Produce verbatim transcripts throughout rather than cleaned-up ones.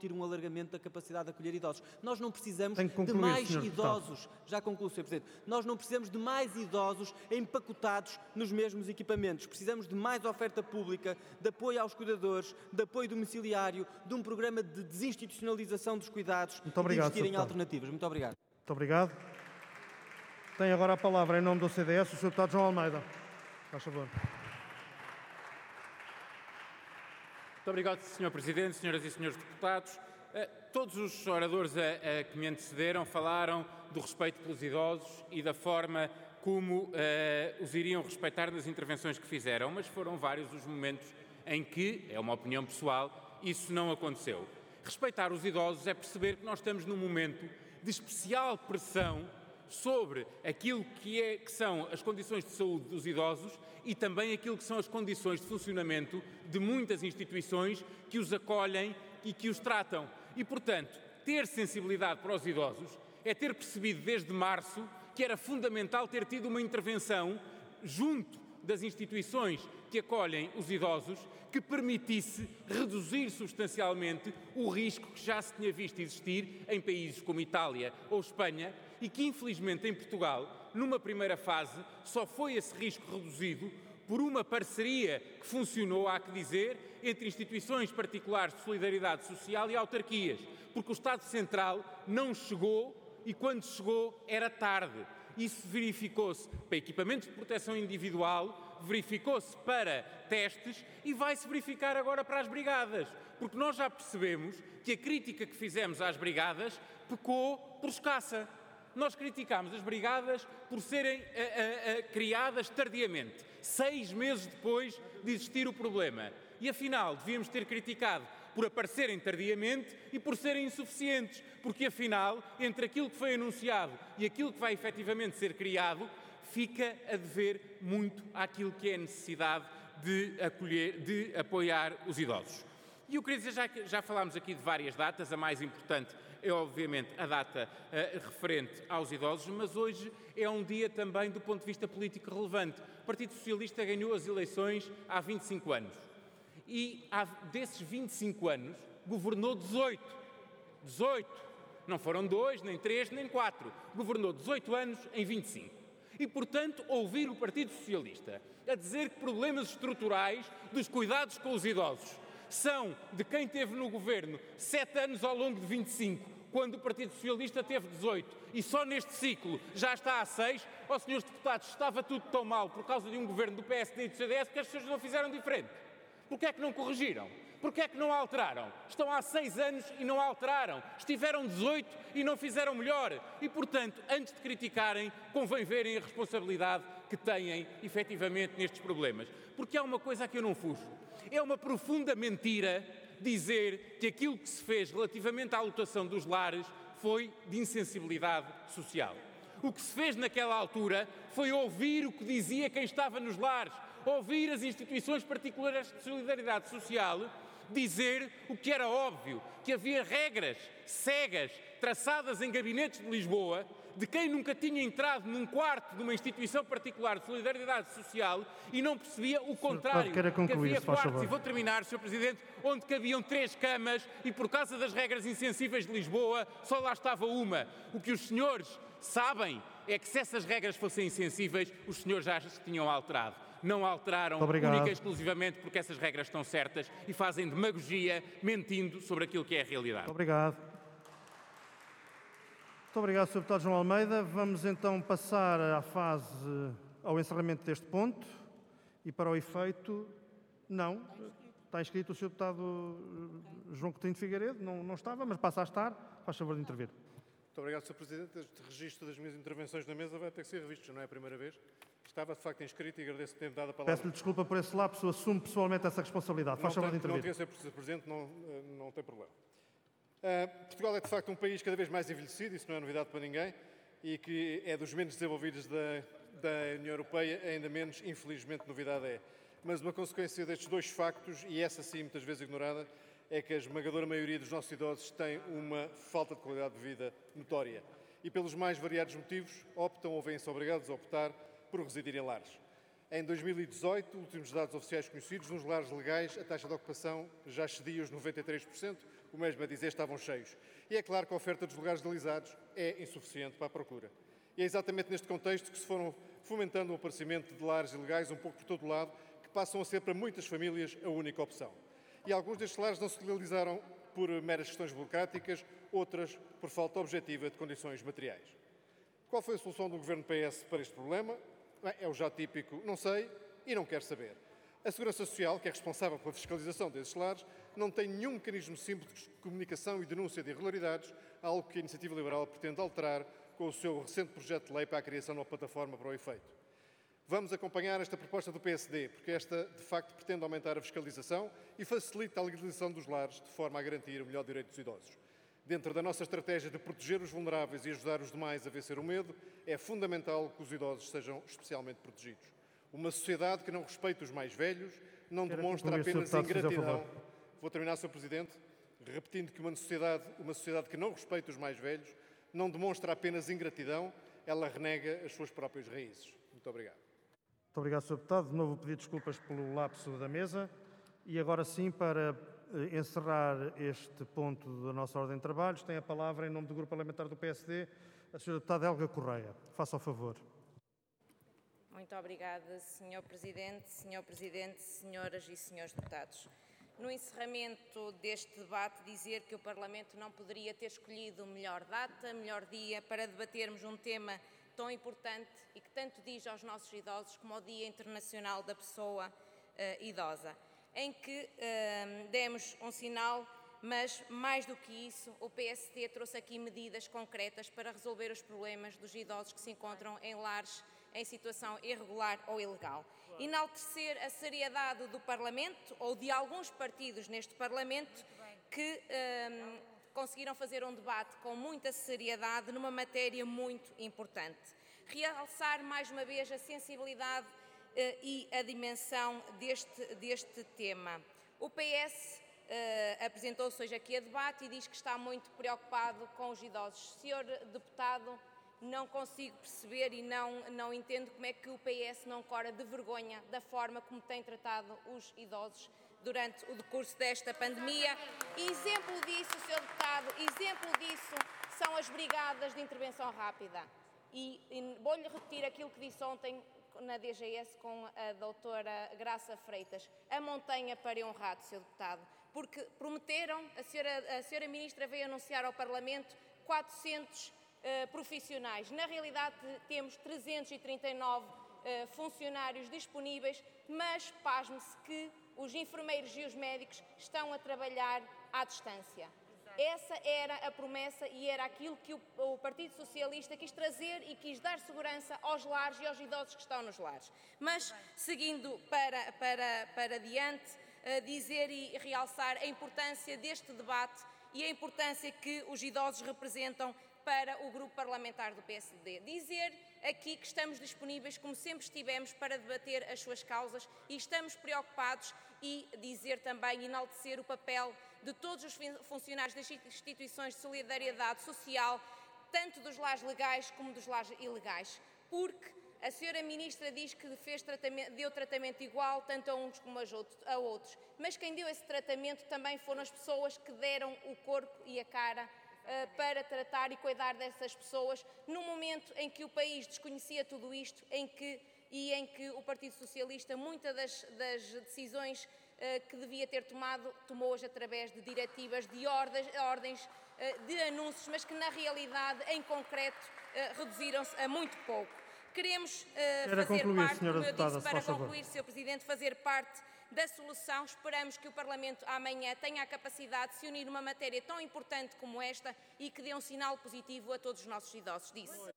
discutir um alargamento da capacidade de acolher idosos. Nós não precisamos concluir, de mais senhor idosos, já concluo, senhor Presidente, nós não precisamos de mais idosos empacotados nos mesmos equipamentos. Precisamos de mais oferta pública, de apoio aos cuidadores, de apoio domiciliário, de um programa de desinstitucionalização dos cuidados Muito obrigado, e de investir em senhor alternativas. Muito obrigado. Muito obrigado. Tem agora a palavra, em nome do C D S, o senhor Deputado João Almeida. Faz favor. Muito obrigado, senhor Presidente, senhoras e senhores deputados. Todos os oradores a, a que me antecederam falaram do respeito pelos idosos e da forma como uh, os iriam respeitar nas intervenções que fizeram, mas foram vários os momentos em que, é uma opinião pessoal, isso não aconteceu. Respeitar os idosos é perceber que nós estamos num momento de especial pressão sobre aquilo que, é, que são as condições de saúde dos idosos e também aquilo que são as condições de funcionamento de muitas instituições que os acolhem e que os tratam. E, portanto, ter sensibilidade para os idosos é ter percebido desde março que era fundamental ter tido uma intervenção junto das instituições que acolhem os idosos que permitisse reduzir substancialmente o risco que já se tinha visto existir em países como Itália ou Espanha e que, infelizmente, em Portugal, numa primeira fase, só foi esse risco reduzido por uma parceria que funcionou, há que dizer, entre instituições particulares de solidariedade social e autarquias, porque o Estado Central não chegou e, quando chegou, era tarde. Isso verificou-se para equipamentos de proteção individual, verificou-se para testes e vai-se verificar agora para as brigadas, porque nós já percebemos que a crítica que fizemos às brigadas pecou por escassa. Nós criticámos as brigadas por serem a, a, a, criadas tardiamente, seis meses depois de existir o problema. E afinal, devíamos ter criticado por aparecerem tardiamente e por serem insuficientes, porque afinal, entre aquilo que foi anunciado e aquilo que vai efetivamente ser criado, fica a dever muito àquilo que é a necessidade de acolher, de apoiar os idosos. E eu queria dizer, já que já falámos aqui de várias datas, a mais importante é obviamente a data uh, referente aos idosos, mas hoje é um dia também do ponto de vista político relevante. O Partido Socialista ganhou as eleições há vinte e cinco anos e há, desses vinte e cinco anos governou dezoito. dezoito. Não foram dois, nem três, nem quatro. Governou dezoito anos em vinte e cinco. E, portanto, ouvir o Partido Socialista a dizer que problemas estruturais dos cuidados com os idosos são de quem teve no governo sete anos ao longo de vinte e cinco, quando o Partido Socialista teve dezoito, e só neste ciclo já está a seis, ó senhores deputados, estava tudo tão mal por causa de um governo do P S D e do C D S que as pessoas não fizeram diferente. Porquê é que não corrigiram? Porquê é que não alteraram? Estão há seis anos e não alteraram. Estiveram dezoito e não fizeram melhor. E, portanto, antes de criticarem, convém verem a responsabilidade que têm, efetivamente, nestes problemas. Porque há uma coisa a que eu não fujo. É uma profunda mentira dizer que aquilo que se fez relativamente à lotação dos lares foi de insensibilidade social. O que se fez naquela altura foi ouvir o que dizia quem estava nos lares, ouvir as instituições particulares de solidariedade social dizer o que era óbvio, que havia regras cegas traçadas em gabinetes de Lisboa de quem nunca tinha entrado num quarto de uma instituição particular de solidariedade social e não percebia o contrário, que havia quartos, e vou terminar, senhor Presidente, onde cabiam três camas e por causa das regras insensíveis de Lisboa só lá estava uma. O que os senhores sabem é que se essas regras fossem insensíveis, os senhores já se tinham alterado. Não alteraram única e exclusivamente porque essas regras estão certas e fazem demagogia mentindo sobre aquilo que é a realidade. Muito obrigado. Muito obrigado, senhor Deputado João Almeida. Vamos então passar à fase, ao encerramento deste ponto e para o efeito, não, está inscrito o senhor Deputado João Coutinho de Figueiredo, não, não estava, mas passa a estar, faz favor de intervir. Muito obrigado, senhor Presidente. Este registro das minhas intervenções na mesa vai ter que ser revisto, já não é a primeira vez. Estava, de facto, inscrito e agradeço o tempo dado a palavra. Peço-lhe desculpa por esse lapso, assumo pessoalmente essa responsabilidade. Faz favor de intervir. Não tinha senhor Presidente, não, não tem problema. Uh, Portugal é, de facto, um país cada vez mais envelhecido, isso não é novidade para ninguém, e que é dos menos desenvolvidos da, da União Europeia, ainda menos, infelizmente, novidade é. Mas uma consequência destes dois factos, e essa sim muitas vezes ignorada, é que a esmagadora maioria dos nossos idosos tem uma falta de qualidade de vida notória. E pelos mais variados motivos, optam ou vêm-se obrigados a optar por residir em lares. Em dois mil e dezoito, últimos dados oficiais conhecidos, nos lares legais a taxa de ocupação já excedia os noventa e três por cento, o mesmo a dizer, estavam cheios. E é claro que a oferta dos lugares legalizados é insuficiente para a procura. E é exatamente neste contexto que se foram fomentando o aparecimento de lares ilegais um pouco por todo o lado, que passam a ser para muitas famílias a única opção. E alguns destes lares não se legalizaram por meras questões burocráticas, outras por falta objetiva de condições materiais. Qual foi a solução do Governo P S para este problema? Bem, é o já típico não sei e não quero saber. A Segurança Social, que é responsável pela fiscalização desses lares, não tem nenhum mecanismo simples de comunicação e denúncia de irregularidades, algo que a Iniciativa Liberal pretende alterar com o seu recente projeto de lei para a criação de uma plataforma para o efeito. Vamos acompanhar esta proposta do P S D, porque esta, de facto, pretende aumentar a fiscalização e facilita a legalização dos lares, de forma a garantir o melhor direito dos idosos. Dentro da nossa estratégia de proteger os vulneráveis e ajudar os demais a vencer o medo, é fundamental que os idosos sejam especialmente protegidos. Uma sociedade que não respeita os mais velhos, não Quero demonstra concluir, apenas senhor Deputado, se fizer ingratidão. favor. Vou terminar, senhor Presidente, repetindo que uma sociedade, uma sociedade que não respeita os mais velhos não demonstra apenas ingratidão, ela renega as suas próprias raízes. Muito obrigado. Muito obrigado, senhor Deputado. De novo, pedir desculpas pelo lapso da mesa. E agora sim, para eh, encerrar este ponto da nossa ordem de trabalhos, tem a palavra, em nome do Grupo Parlamentar do P S D, a senhora Deputada Helga Correia. Faça o favor. Muito obrigada, senhor Presidente, senhor Presidente, senhoras e senhores deputados. No encerramento deste debate, dizer que o Parlamento não poderia ter escolhido melhor data, melhor dia para debatermos um tema tão importante e que tanto diz aos nossos idosos como ao Dia Internacional da Pessoa uh, Idosa, em que uh, demos um sinal, mas mais do que isso, o P S D trouxe aqui medidas concretas para resolver os problemas dos idosos que se encontram em lares em situação irregular ou ilegal. Enaltecer a seriedade do Parlamento, ou de alguns partidos neste Parlamento, que um, conseguiram fazer um debate com muita seriedade numa matéria muito importante. Realçar mais uma vez a sensibilidade uh, e a dimensão deste, deste tema. O P S uh, apresentou-se hoje aqui a debate e diz que está muito preocupado com os idosos. Senhor Deputado, não consigo perceber e não, não entendo como é que o P S não cora de vergonha da forma como tem tratado os idosos durante o decurso desta pandemia. E exemplo disso, senhor Deputado, exemplo disso são as brigadas de intervenção rápida. E, e vou-lhe repetir aquilo que disse ontem na D G S com a doutora Graça Freitas. A montanha pariu um rato, senhor Deputado, porque prometeram, a senhora, a senhora Ministra veio anunciar ao Parlamento quatrocentos Uh, profissionais. Na realidade, temos trezentos e trinta e nove uh, funcionários disponíveis, mas pasme-se que os enfermeiros e os médicos estão a trabalhar à distância. Essa era a promessa e era aquilo que o, o Partido Socialista quis trazer e quis dar segurança aos lares e aos idosos que estão nos lares. Mas, seguindo para, para, para diante, uh, dizer e realçar a importância deste debate e a importância que os idosos representam para o Grupo Parlamentar do P S D. Dizer aqui que estamos disponíveis, como sempre estivemos, para debater as suas causas e estamos preocupados e dizer também, enaltecer o papel de todos os funcionários das instituições de solidariedade social, tanto dos lares legais como dos lares ilegais, porque a senhora Ministra diz que fez tratamento, deu tratamento igual tanto a uns como a outros, mas quem deu esse tratamento também foram as pessoas que deram o corpo e a cara para tratar e cuidar dessas pessoas, num momento em que o país desconhecia tudo isto, em que, e em que o Partido Socialista, muitas das, das decisões uh, que devia ter tomado, tomou-as através de diretivas, de ordens, ordens uh, de anúncios, mas que na realidade, em concreto, uh, reduziram-se a muito pouco. Queremos uh, fazer concluir, parte, como eu deputada, disse, para concluir, senhor Presidente, fazer parte da solução. Esperamos que o Parlamento amanhã tenha a capacidade de se unir numa matéria tão importante como esta e que dê um sinal positivo a todos os nossos idosos. Disse. Muito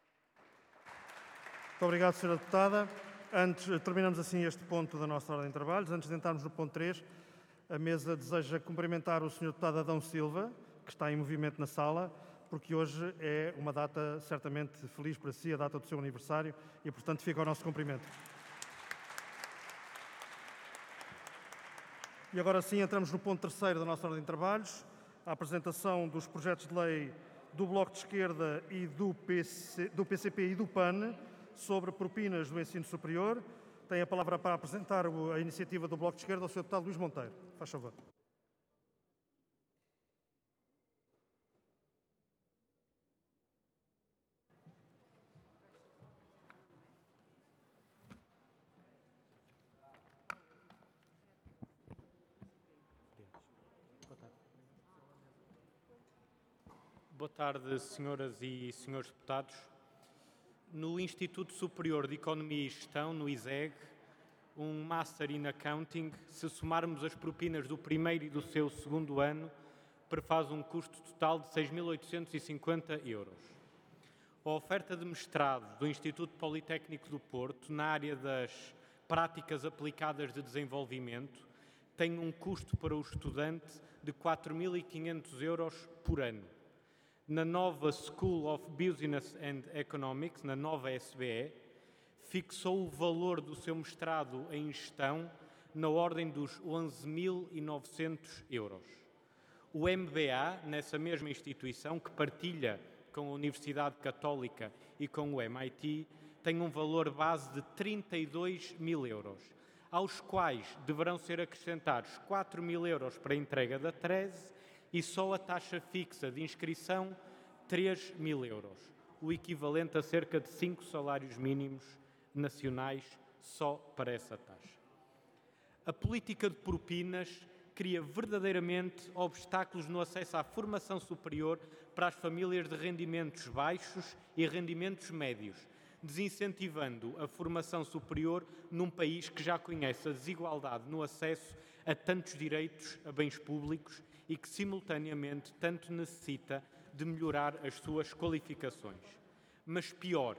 obrigado, senhora Deputada. Antes, terminamos assim este ponto da nossa ordem de trabalhos. Antes de entrarmos no ponto três, a mesa deseja cumprimentar o senhor Deputado Adão Silva, que está em movimento na sala, porque hoje é uma data certamente feliz para si, a data do seu aniversário, e portanto fica o nosso cumprimento. E agora sim entramos no ponto terceiro da nossa ordem de trabalhos, a apresentação dos projetos de lei do Bloco de Esquerda e do, P C, do P C P e do P A N sobre propinas do ensino superior. Tem a palavra para apresentar a iniciativa do Bloco de Esquerda o senhor Deputado Luís Monteiro. Faz favor. Boa tarde, senhoras e senhores deputados. No Instituto Superior de Economia e Gestão, no I S E G, um Master in Accounting, se somarmos as propinas do primeiro e do seu segundo ano, prefaz um custo total de seis mil oitocentos e cinquenta euros. A oferta de mestrado do Instituto Politécnico do Porto, na área das práticas aplicadas de desenvolvimento, tem um custo para o estudante de quatro mil e quinhentos euros por ano. Na nova School of Business and Economics, na nova S B E, fixou o valor do seu mestrado em gestão na ordem dos onze mil e novecentos euros. O M B A, nessa mesma instituição, que partilha com a Universidade Católica e com o M I T, tem um valor base de trinta e dois mil euros, aos quais deverão ser acrescentados quatro mil euros para a entrega da tese e só a taxa fixa de inscrição três mil euros, o equivalente a cerca de cinco salários mínimos nacionais só para essa taxa. A política de propinas cria verdadeiramente obstáculos no acesso à formação superior para as famílias de rendimentos baixos e rendimentos médios, desincentivando a formação superior num país que já conhece a desigualdade no acesso a tantos direitos a bens públicos e que, simultaneamente, tanto necessita de melhorar as suas qualificações. Mas pior,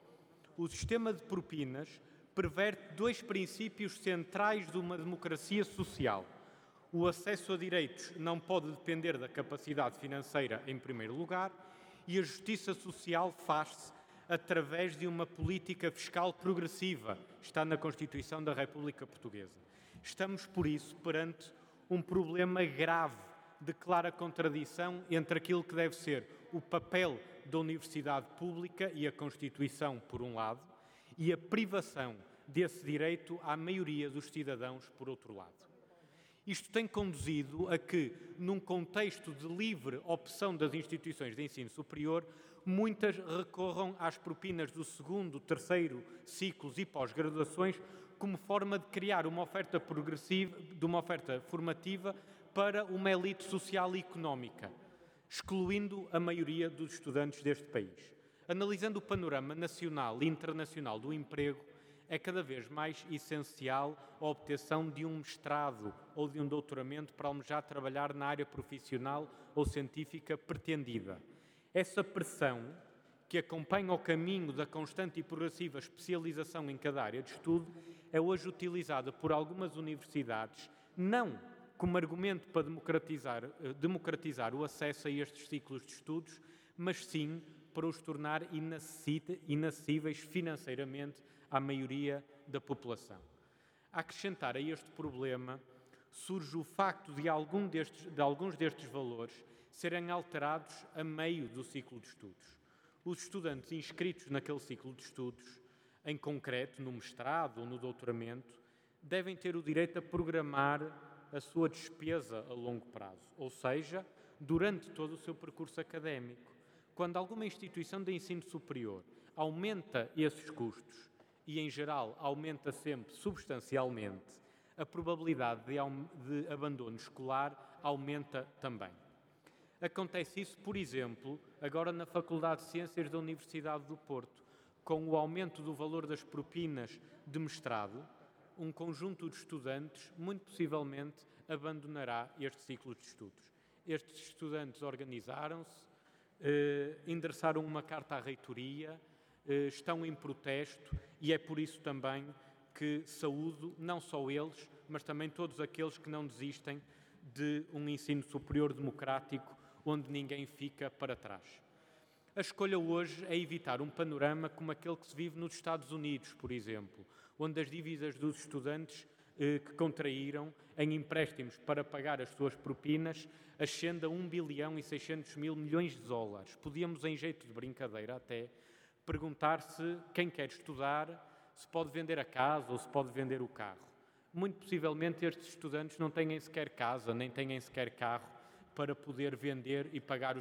o sistema de propinas perverte dois princípios centrais de uma democracia social. O acesso a direitos não pode depender da capacidade financeira, em primeiro lugar, e a justiça social faz-se através de uma política fiscal progressiva. Está na Constituição da República Portuguesa. Estamos, por isso, perante um problema grave de clara contradição entre aquilo que deve ser o papel da universidade pública e a Constituição, por um lado, e a privação desse direito à maioria dos cidadãos, por outro lado. Isto tem conduzido a que, num contexto de livre opção das instituições de ensino superior, muitas recorram às propinas do segundo, terceiro ciclos e pós-graduações como forma de criar uma oferta progressiva, de uma oferta formativa para uma elite social e económica, excluindo a maioria dos estudantes deste país. Analisando o panorama nacional e internacional do emprego, é cada vez mais essencial a obtenção de um mestrado ou de um doutoramento para almejar trabalhar na área profissional ou científica pretendida. Essa pressão, que acompanha o caminho da constante e progressiva especialização em cada área de estudo, é hoje utilizada por algumas universidades, não como argumento para democratizar, democratizar o acesso a estes ciclos de estudos, mas sim para os tornar inacessíveis financeiramente à maioria da população. A acrescentar a este problema, surge o facto de, algum destes, de alguns destes valores serem alterados a meio do ciclo de estudos. Os estudantes inscritos naquele ciclo de estudos, em concreto no mestrado ou no doutoramento, devem ter o direito a programar a sua despesa a longo prazo, ou seja, durante todo o seu percurso académico. Quando alguma instituição de ensino superior aumenta esses custos, e em geral aumenta sempre substancialmente, a probabilidade de, de abandono escolar aumenta também. Acontece isso, por exemplo, agora na Faculdade de Ciências da Universidade do Porto. Com o aumento do valor das propinas de mestrado, um conjunto de estudantes, muito possivelmente, abandonará este ciclo de estudos. Estes estudantes organizaram-se, eh, endereçaram uma carta à reitoria, eh, estão em protesto e é por isso também que saúdo não só eles, mas também todos aqueles que não desistem de um ensino superior democrático onde ninguém fica para trás. A escolha hoje é evitar um panorama como aquele que se vive nos Estados Unidos, por exemplo, onde as dívidas dos estudantes eh, que contraíram em empréstimos para pagar as suas propinas ascende a um bilhão e seiscentos mil milhões de dólares. Podíamos, em jeito de brincadeira até, perguntar se quem quer estudar se pode vender a casa ou se pode vender o carro. Muito possivelmente estes estudantes não têm sequer casa, nem têm sequer carro para poder vender e pagar os